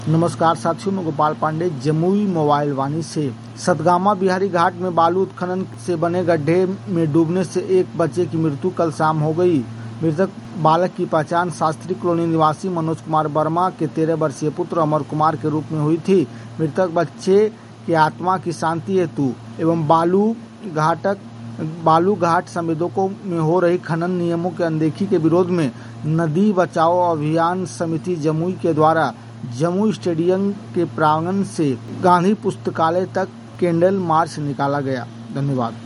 नमस्कार साथियों, मैं गोपाल पांडे जमुई मोबाइल वाणी से। सतगामा बिहारी घाट में बालू उत्खनन से बने गड्ढे में डूबने से एक बच्चे की मृत्यु कल शाम हो गई। मृतक बालक की पहचान शास्त्री कॉलोनी निवासी मनोज कुमार वर्मा के 13 वर्षीय पुत्र अमर कुमार के रूप में हुई थी। मृतक बच्चे की आत्मा की शांति हेतु एवं बालू घाट संवेदकों में हो रही खनन नियमों के अनदेखी के विरोध में नदी बचाओ अभियान समिति जमुई के द्वारा जमुई स्टेडियम के प्रांगण से गांधी पुस्तकालय तक कैंडल मार्च निकाला गया। धन्यवाद।